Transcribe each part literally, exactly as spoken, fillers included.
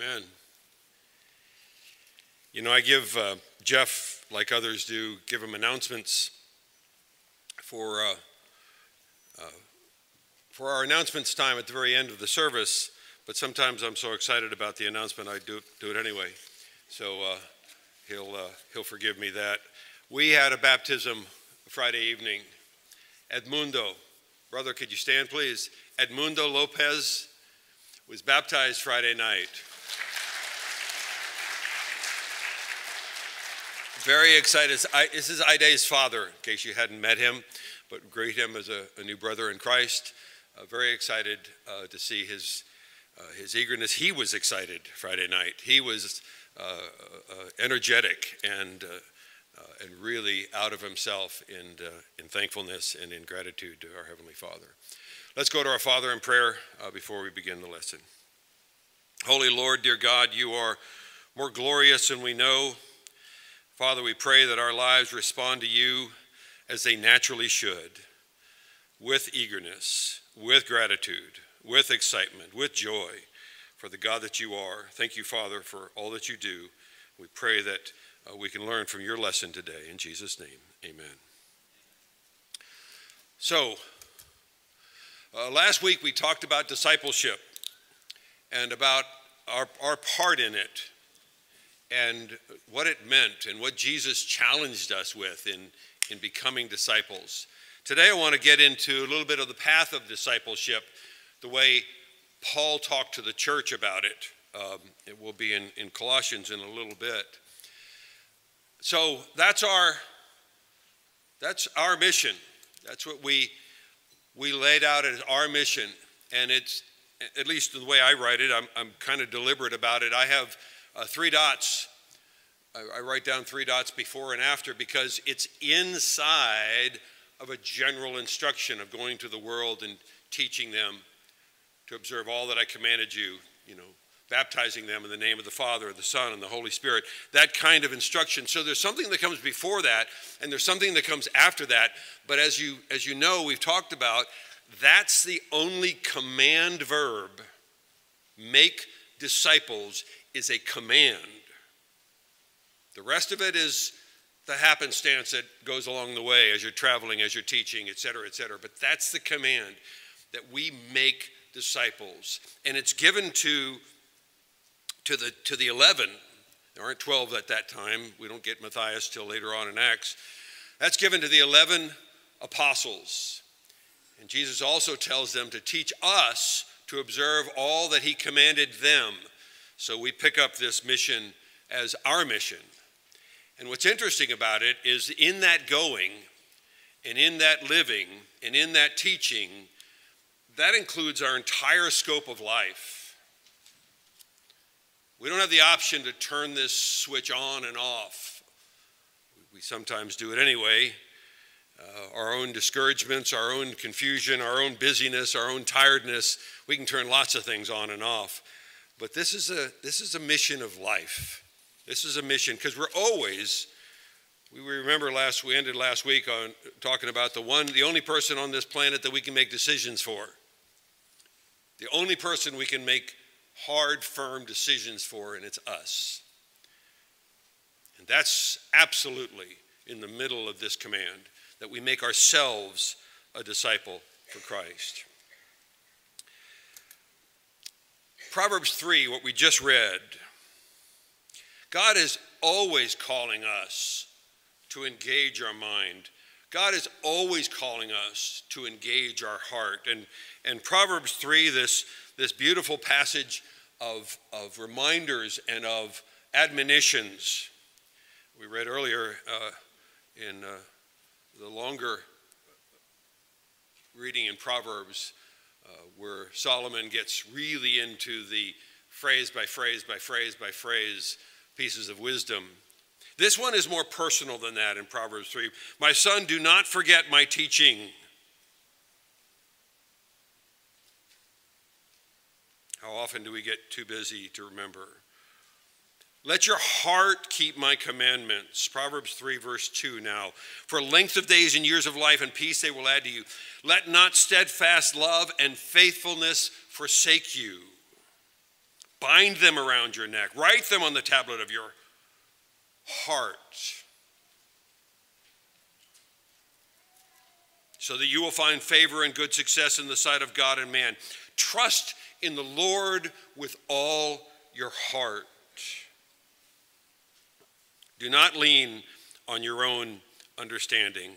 Amen. You know, I give uh, Jeff, like others do, give him announcements for uh, uh, for our announcements time at the very end of the service, but sometimes I'm so excited about the announcement I do, do it anyway. So uh, he'll, uh, he'll forgive me that. We had a baptism Friday evening. Edmundo, brother, could you stand, please? Edmundo Lopez was baptized Friday night. Very excited. This is Aide's father, in case you hadn't met him, but greet him as a, a new brother in Christ. Uh, very excited uh, to see his uh, his eagerness. He was excited Friday night. He was uh, uh, energetic and uh, uh, and really out of himself in uh, in thankfulness and in gratitude to our Heavenly Father. Let's go to our Father in prayer uh, before we begin the lesson. Holy Lord, dear God, you are more glorious than we know. Father, we pray that our lives respond to you as they naturally should, with eagerness, with gratitude, with excitement, with joy for the God that you are. Thank you, Father, for all that you do. We pray that uh, we can learn from your lesson today. In Jesus' name, amen. So, uh, last week we talked about discipleship and about our, our part in it, and what it meant and what Jesus challenged us with in, in becoming disciples. Today I want to get into a little bit of the path of discipleship, the way Paul talked to the church about it. Um, it will be in, in Colossians in a little bit. So that's our, that's our mission. That's what we, we laid out as our mission. And it's, at least the way I write it, I'm, I'm kind of deliberate about it. I have Uh, three dots. I, I write down three dots before and after because it's inside of a general instruction of going to the world and teaching them to observe all that I commanded you, you know, baptizing them in the name of the Father, the Son, and the Holy Spirit, that kind of instruction. So there's something that comes before that, and there's something that comes after that. But as you, as you know, we've talked about, that's the only command verb. Make disciples is a command. The rest of it is the happenstance that goes along the way as you're traveling, as you're teaching, et cetera, et cetera. But that's the command, that we make disciples. And it's given to, to, the, to the eleven. There aren't twelve at that time. We don't get Matthias till later on in Acts. That's given to the eleven apostles. And Jesus also tells them to teach us to observe all that he commanded them. So we pick up this mission as our mission. And what's interesting about it is in that going and in that living and in that teaching, that includes our entire scope of life. We don't have the option to turn this switch on and off. We sometimes do it anyway. Uh, our own discouragements, our own confusion, our own busyness, our own tiredness, we can turn lots of things on and off. But this is a this is a mission of life. This is a mission because we're always, we remember last, we ended last week on talking about the one, the only person on this planet that we can make decisions for. The only person we can make hard, firm decisions for, and it's us. And that's absolutely in the middle of this command, that we make ourselves a disciple for Christ. Proverbs three, what we just read, God is always calling us to engage our mind. God is always calling us to engage our heart. And, and Proverbs three, this, this beautiful passage of, of reminders and of admonitions. We read earlier uh, in uh, the longer reading in Proverbs, Uh, where Solomon gets really into the phrase by phrase by phrase by phrase pieces of wisdom. This one is more personal than that in Proverbs three. My son, do not forget my teaching. How often do we get too busy to remember? Let your heart keep my commandments. Proverbs three, verse two now. For length of days and years of life and peace they will add to you. Let not steadfast love and faithfulness forsake you. Bind them around your neck. Write them on the tablet of your heart, so that you will find favor and good success in the sight of God and man. Trust in the Lord with all your heart. Do not lean on your own understanding.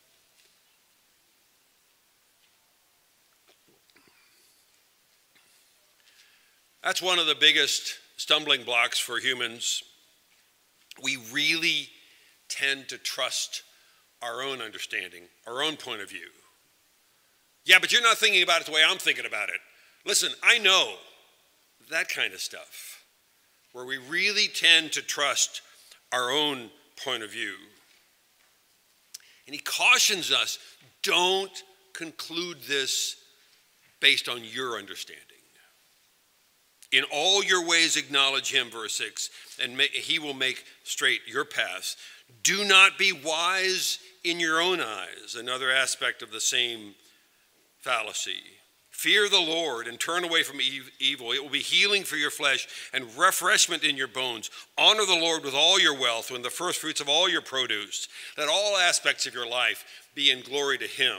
That's one of the biggest stumbling blocks for humans. We really tend to trust our own understanding, our own point of view. Yeah, but you're not thinking about it the way I'm thinking about it. Listen, I know that kind of stuff, where we really tend to trust our own point of view. And he cautions us, don't conclude this based on your understanding. In all your ways acknowledge him, verse six, and he will make straight your paths. Do not be wise in your own eyes, another aspect of the same fallacy. Fear the Lord and turn away from evil. It will be healing for your flesh and refreshment in your bones. Honor the Lord with all your wealth and the first fruits of all your produce. Let all aspects of your life be in glory to him.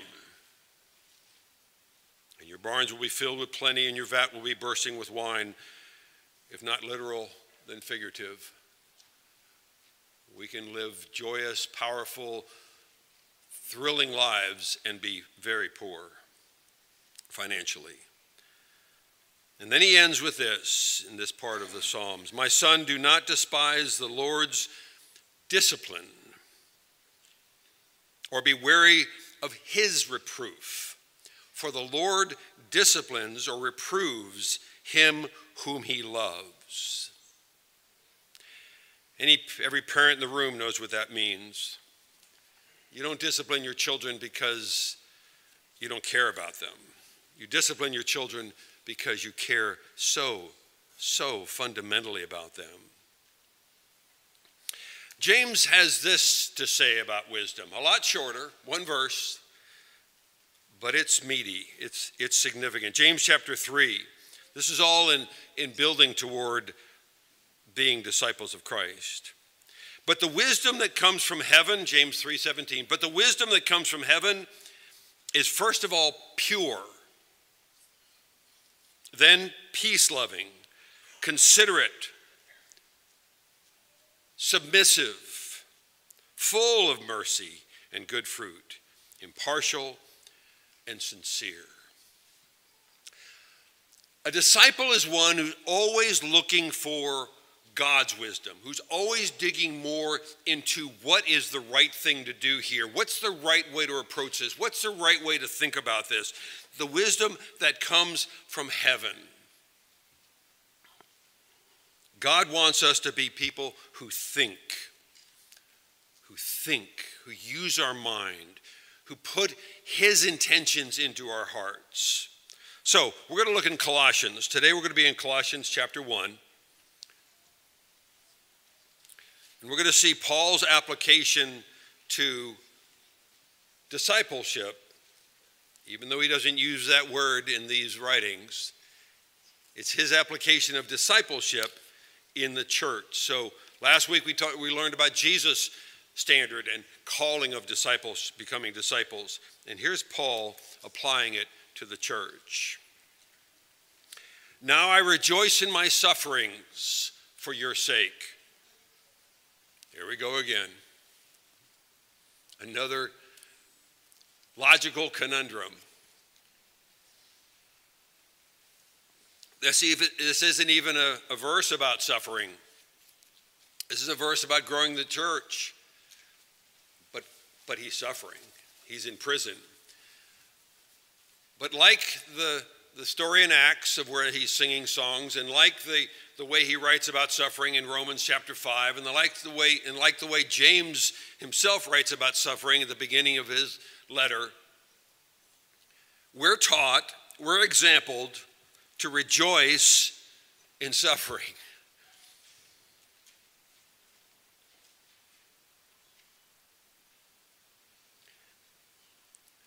And your barns will be filled with plenty, and your vat will be bursting with wine. If not literal, then figurative. We can live joyous, powerful, thrilling lives and be very poor financially. And then he ends with this in this part of the Psalms. My son, do not despise the Lord's discipline, or be weary of his reproof. For the Lord disciplines or reproves him whom he loves. Any, every parent in the room knows what that means. You don't discipline your children because you don't care about them. You discipline your children because you care so, so fundamentally about them. James has this to say about wisdom, a lot shorter, one verse, but it's meaty, it's, it's significant. James chapter three, this is all in, in building toward being disciples of Christ. But the wisdom that comes from heaven, James three seventeen, but the wisdom that comes from heaven is first of all pure, then peace-loving, considerate, submissive, full of mercy and good fruit, impartial and sincere. A disciple is one who's always looking for God's wisdom, who's always digging more into what is the right thing to do here. What's the right way to approach this? What's the right way to think about this? The wisdom that comes from heaven. God wants us to be people who think, who think, who use our mind, who put his intentions into our hearts. So we're going to look in Colossians. Today we're going to be in Colossians chapter one. And we're going to see Paul's application to discipleship, even though he doesn't use that word in these writings. It's his application of discipleship in the church. So last week we talked, we learned about Jesus' standard and calling of disciples, becoming disciples. And here's Paul applying it to the church. Now I rejoice in my sufferings for your sake. Here we go again. Another logical conundrum. This, even, this isn't even a, a verse about suffering. This is a verse about growing the church. But, but he's suffering. He's in prison. But like the, the story in Acts of where he's singing songs, and like the, the way he writes about suffering in Romans chapter five, and the, like, the way, and like the way James himself writes about suffering at the beginning of his letter, we're taught, we're exampled to rejoice in suffering.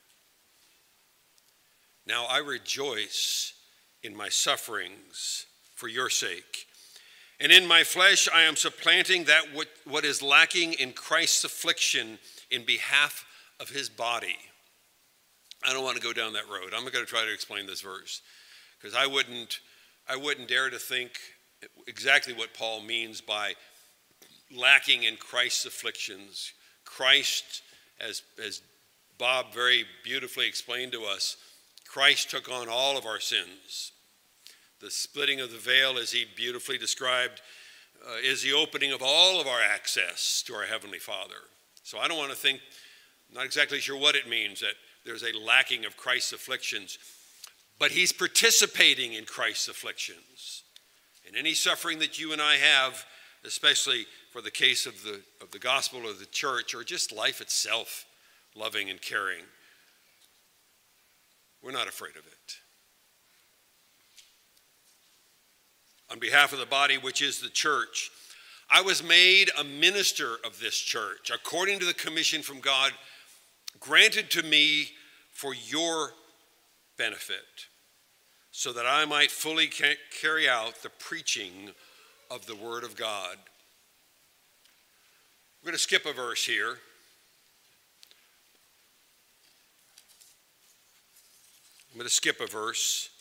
Now I rejoice in my sufferings for your sake. And in my flesh I am supplanting that what, what is lacking in Christ's affliction in behalf of his body. I don't want to go down that road. I'm going to try to explain this verse because I wouldn't, I wouldn't dare to think exactly what Paul means by lacking in Christ's afflictions. Christ, as, as Bob very beautifully explained to us, Christ took on all of our sins. The splitting of the veil, as he beautifully described, uh, is the opening of all of our access to our Heavenly Father. So I don't want to think, not exactly sure what it means that there's a lacking of Christ's afflictions, but he's participating in Christ's afflictions. And any suffering that you and I have, especially for the case of the, of the gospel or the church, or just life itself, loving and caring, we're not afraid of it. On behalf of the body, which is the church, I was made a minister of this church, according to the commission from God, granted to me for your benefit, so that I might fully ca- carry out the preaching of the word of God. We're going to skip a verse here. I'm going to skip a verse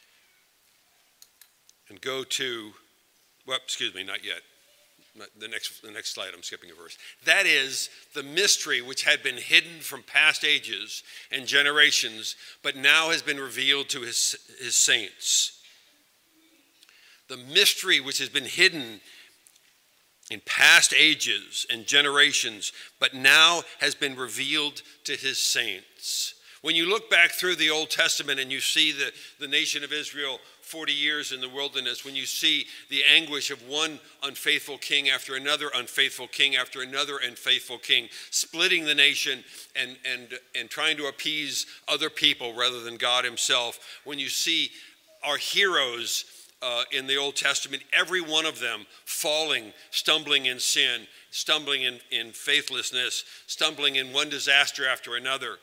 and go to, well, excuse me, not yet. The next, the next slide, I'm skipping a verse. That is the mystery which had been hidden from past ages and generations, but now has been revealed to his, his saints. The mystery which has been hidden in past ages and generations, but now has been revealed to his saints. When you look back through the Old Testament and you see the, the nation of Israel forty years in the wilderness, when you see the anguish of one unfaithful king after another unfaithful king after another unfaithful king, splitting the nation and, and, and trying to appease other people rather than God himself, when you see our heroes uh, in the Old Testament, every one of them falling, stumbling in sin, stumbling in, in faithlessness, stumbling in one disaster after another,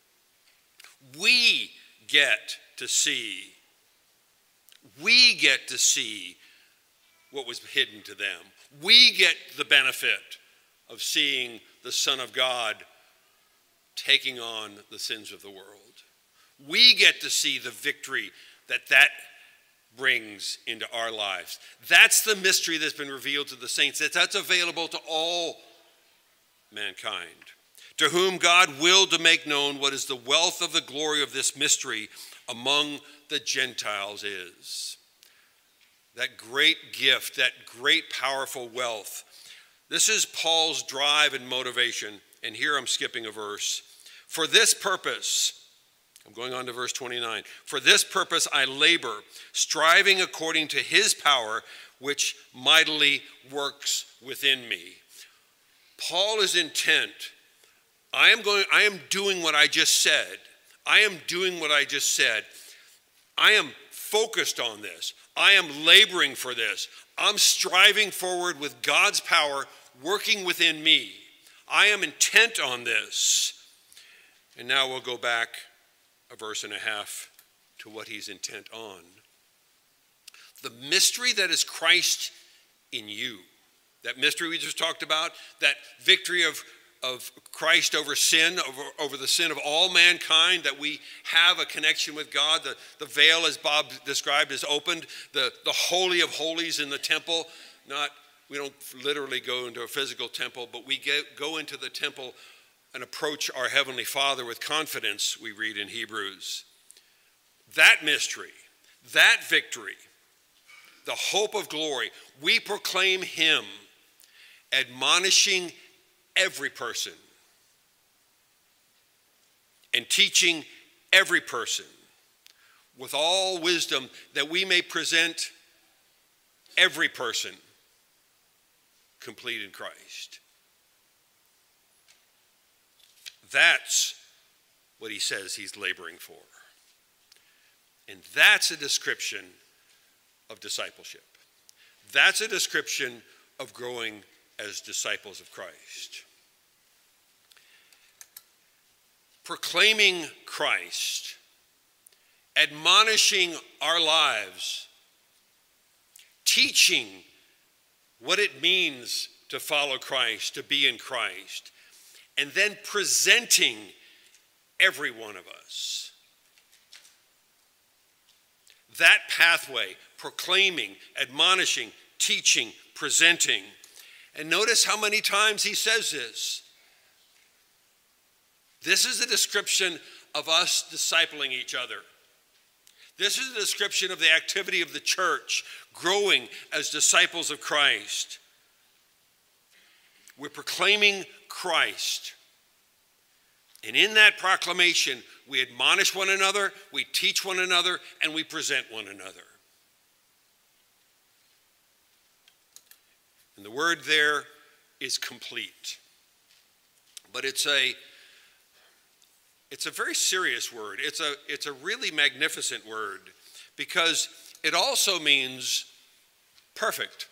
we get to see We get to see what was hidden to them. We get the benefit of seeing the Son of God taking on the sins of the world. We get to see the victory that that brings into our lives. That's the mystery that's been revealed to the saints. That's available to all mankind, to whom God willed to make known what is the wealth of the glory of this mystery among the Gentiles is. That great gift, that great powerful wealth. This is Paul's drive and motivation. And here I'm skipping a verse. For this purpose, I'm going on to verse twenty-nine. For this purpose I labor, striving according to his power, which mightily works within me. Paul is intent. I am going, I am doing what I just said. I am doing what I just said. I am focused on this. I am laboring for this. I'm striving forward with God's power working within me. I am intent on this. And now we'll go back a verse and a half to what he's intent on. The mystery that is Christ in you. That mystery we just talked about, that victory of of Christ over sin, over, over the sin of all mankind, that we have a connection with God. The, the veil, as Bob described, is opened. The, the Holy of Holies in the temple, not, we don't literally go into a physical temple, but we get, go into the temple and approach our Heavenly Father with confidence, we read in Hebrews. That mystery, that victory, the hope of glory, we proclaim him, admonishing every person and teaching every person with all wisdom, that we may present every person complete in Christ. That's what he says he's laboring for. And that's a description of discipleship. That's a description of growing as disciples of Christ. Proclaiming Christ, admonishing our lives teaching what it means to follow Christ, to be in Christ, and then presenting every one of us. That pathway, proclaiming, admonishing, teaching, presenting. And notice how many times he says this. This is a description of us discipling each other. This is a description of the activity of the church growing as disciples of Christ. We're proclaiming Christ. And in that proclamation, we admonish one another, we teach one another, and we present one another. And the word there is complete. But it's a It's a very serious word. It's a, it's a really magnificent word because it also means perfect.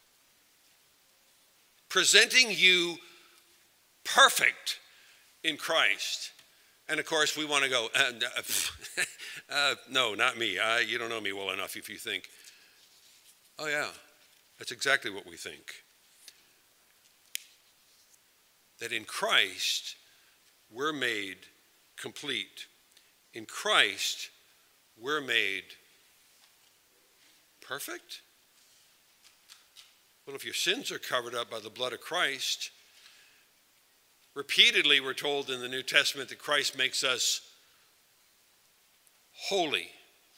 Presenting you perfect in Christ. And of course, we want to go, uh, uh, no, not me. Uh, you don't know me well enough if you think, oh yeah, that's exactly what we think. That in Christ, we're made complete. In Christ, we're made perfect? Well, if your sins are covered up by the blood of Christ, repeatedly we're told in the New Testament that Christ makes us holy.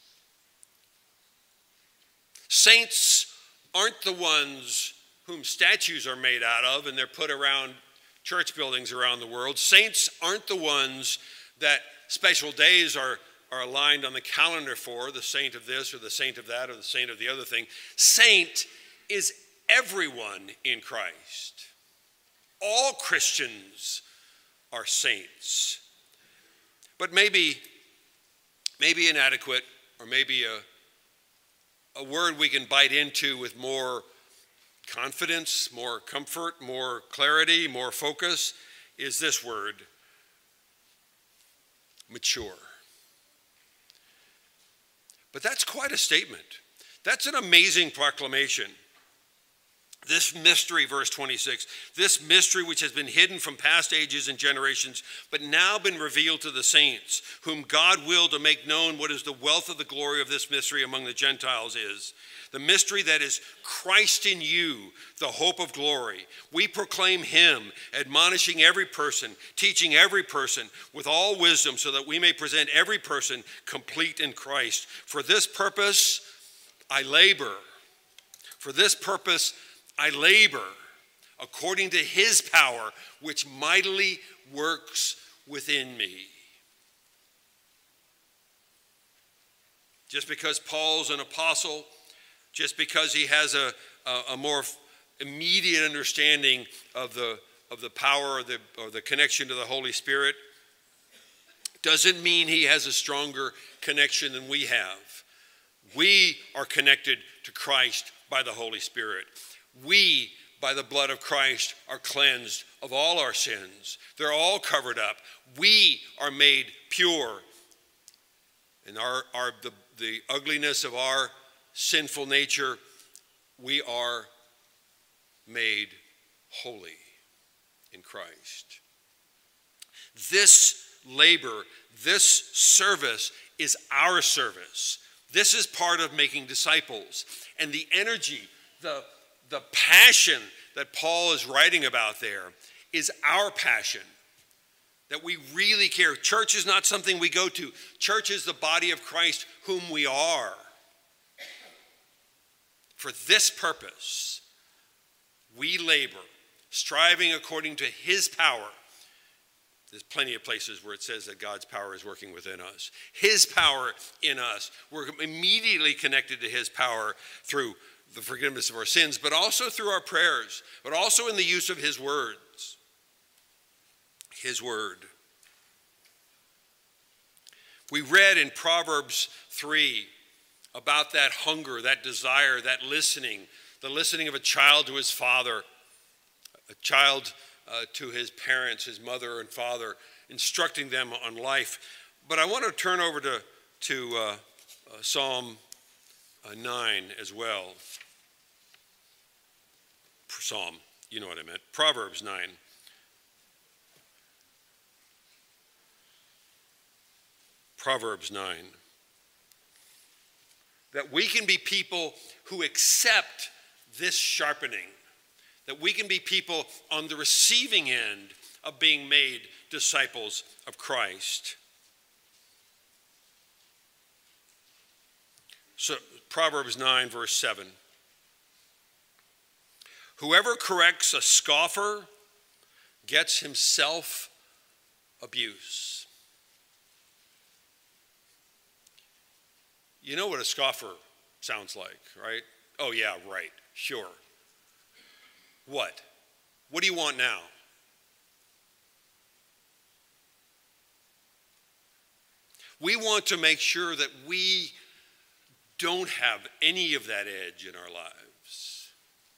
Saints aren't the ones whom statues are made out of and they're put around church buildings around the world. Saints aren't the ones that special days are, are aligned on the calendar for, the saint of this or the saint of that or the saint of the other thing. Saint is everyone in Christ. All Christians are saints. But maybe, maybe inadequate, or maybe a, a word we can bite into with more confidence, more comfort, more clarity, more focus, is this word, mature. But that's quite a statement. That's an amazing proclamation. This mystery, verse twenty-six, this mystery which has been hidden from past ages and generations, but now been revealed to the saints, whom God willed to make known what is the wealth of the glory of this mystery among the Gentiles is. The mystery that is Christ in you, the hope of glory. We proclaim him, admonishing every person, teaching every person with all wisdom, so that we may present every person complete in Christ. For this purpose, I labor. For this purpose, I labor, according to his power, which mightily works within me. Just because Paul's an apostle, just because he has a, a, a more immediate understanding of the, of the power or the, or the connection to the Holy Spirit, doesn't mean he has a stronger connection than we have. We are connected to Christ by the Holy Spirit. We, by the blood of Christ, are cleansed of all our sins. They're all covered up. We are made pure. And our, our, the, the ugliness of our sinful nature, we are made holy in Christ. This labor, this service is our service. This is part of making disciples. And the energy, the, the passion that Paul is writing about there is our passion. That we really care. Church is not something we go to. Church is the body of Christ whom we are. For this purpose, we labor, striving according to his power. There's plenty of places where it says that God's power is working within us. His power in us. We're immediately connected to his power through the forgiveness of our sins, but also through our prayers, but also in the use of his words. His word. We read in Proverbs three about that hunger, that desire, that listening, the listening of a child to his father, a child uh, to his parents, his mother and father, instructing them on life. But I want to turn over to, to uh, uh, Psalm uh, nine as well. Psalm. You know what I meant. Proverbs nine. Proverbs nine. That we can be people who accept this sharpening. That we can be people on the receiving end of being made disciples of Christ. So Proverbs nine, verse seven. Whoever corrects a scoffer gets himself abuse. You know what a scoffer sounds like, right? Oh yeah, right, sure. What? What do you want now? We want to make sure that we don't have any of that edge in our lives.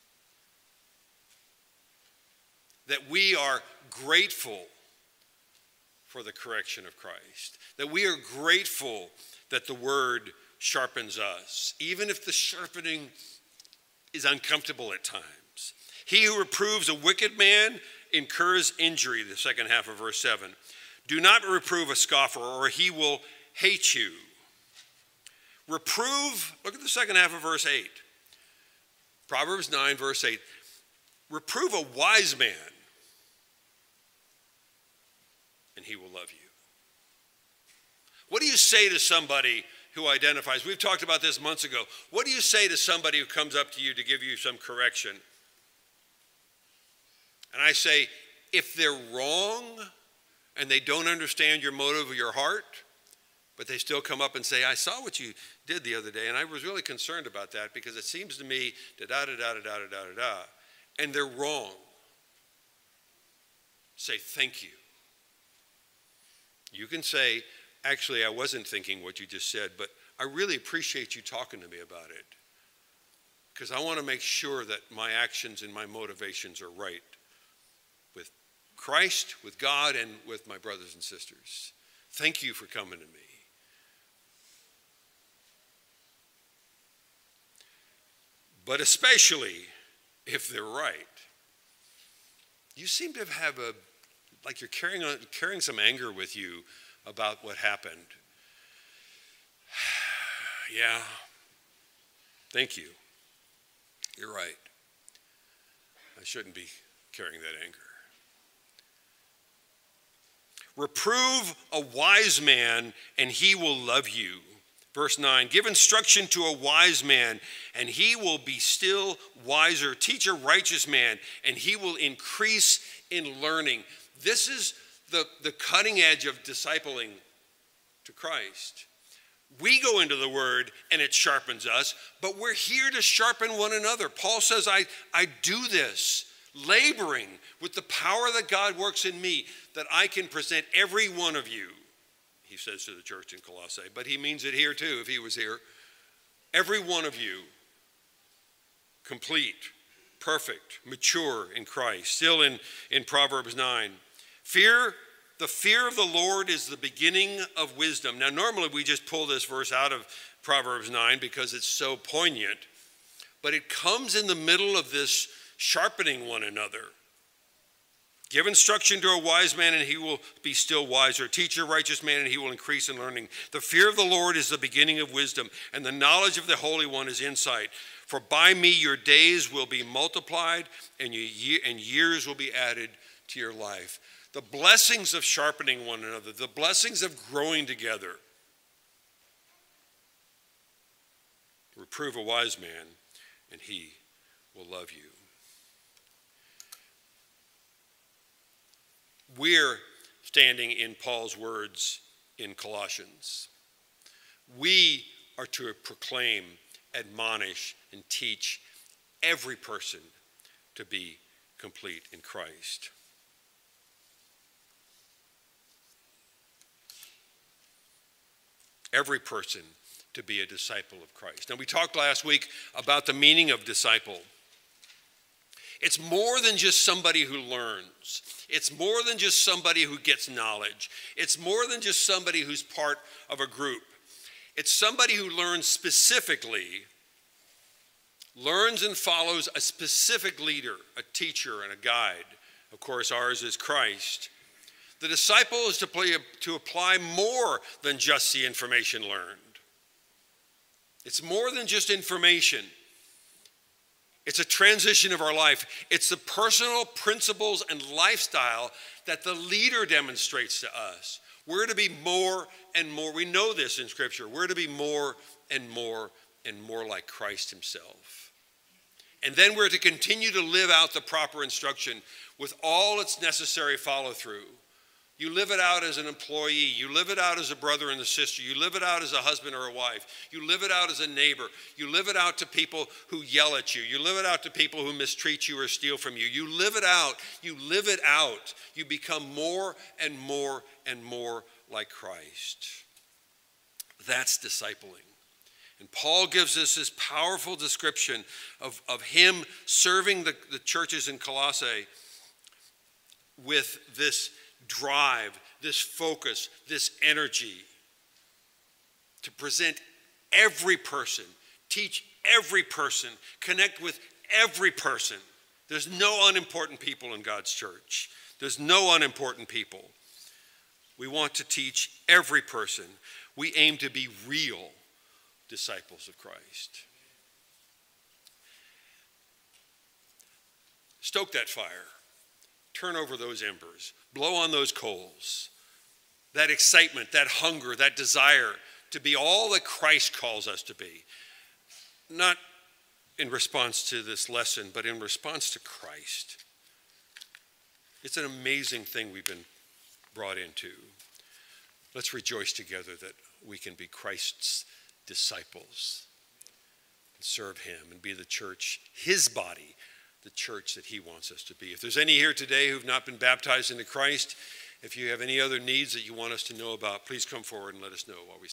That we are grateful for the correction of Christ. That we are grateful that the word sharpens us, even if the sharpening is uncomfortable at times. He who reproves a wicked man incurs injury, the second half of verse seven. Do not reprove a scoffer, or he will hate you. Reprove, look at the second half of verse eight. Proverbs nine, verse eight. Reprove a wise man, and he will love you. What do you say to somebody who identifies? We've talked about this months ago. What do you say to somebody who comes up to you to give you some correction? And I say, if they're wrong and they don't understand your motive or your heart, but they still come up and say, I saw what you did the other day, and I was really concerned about that because it seems to me da-da-da-da-da-da-da-da, and they're wrong. Say, thank you. You can say, actually, I wasn't thinking what you just said, but I really appreciate you talking to me about it because I want to make sure that my actions and my motivations are right with Christ, with God, and with my brothers and sisters. Thank you for coming to me. But especially if they're right. You seem to have a, like you're carrying on, carrying some anger with you about what happened. Yeah, thank you. You're right. I shouldn't be carrying that anger. Reprove a wise man, and he will love you. Verse nine, give instruction to a wise man, and he will be still wiser. Teach a righteous man, and he will increase in learning. This is the, the cutting edge of discipling to Christ. We go into the word, and it sharpens us, but we're here to sharpen one another. Paul says, I, I do this, laboring with the power that God works in me, that I can present every one of you, he says to the church in Colossae, but he means it here too if he was here. Every one of you, complete, perfect, mature in Christ. Still in, in Proverbs nine. Fear, the fear of the Lord is the beginning of wisdom. Now normally we just pull this verse out of Proverbs nine because it's so poignant, but it comes in the middle of this sharpening one another. Give instruction to a wise man, and he will be still wiser. Teach a righteous man, and he will increase in learning. The fear of the Lord is the beginning of wisdom, and the knowledge of the Holy One is insight. For by me your days will be multiplied, and, your, and years will be added to your life. The blessings of sharpening one another, the blessings of growing together. Reprove a wise man, and he will love you. We're standing in Paul's words in Colossians. We are to proclaim, admonish, and teach every person to be complete in Christ. Every person to be a disciple of Christ. Now, we talked last week about the meaning of disciple. It's more than just somebody who learns. It's more than just somebody who gets knowledge. It's more than just somebody who's part of a group. It's somebody who learns specifically, learns and follows a specific leader, a teacher, and a guide. Of course, ours is Christ. The disciple is to, play, to apply more than just the information learned. It's more than just information. It's a transition of our life. It's the personal principles and lifestyle that the leader demonstrates to us. We're to be more and more. We know this in Scripture. We're to be more and more and more like Christ himself. And then we're to continue to live out the proper instruction with all its necessary follow-through. You live it out as an employee. You live it out as a brother and a sister. You live it out as a husband or a wife. You live it out as a neighbor. You live it out to people who yell at you. You live it out to people who mistreat you or steal from you. You live it out. You live it out. You become more and more and more like Christ. That's discipling. And Paul gives us this powerful description of, of him serving the, the churches in Colossae with this drive, this focus, this energy to present every person, teach every person, connect with every person. There's no unimportant people in God's church. There's no unimportant people. We want to teach every person. We aim to be real disciples of Christ. Stoke that fire. Turn over those embers. Blow on those coals. That excitement, that hunger, that desire to be all that Christ calls us to be. Not in response to this lesson, but in response to Christ. It's an amazing thing we've been brought into. Let's rejoice together that we can be Christ's disciples and serve him and be the church, his body, the church that he wants us to be. If there's any here today who've not been baptized into Christ, if you have any other needs that you want us to know about, please come forward and let us know while we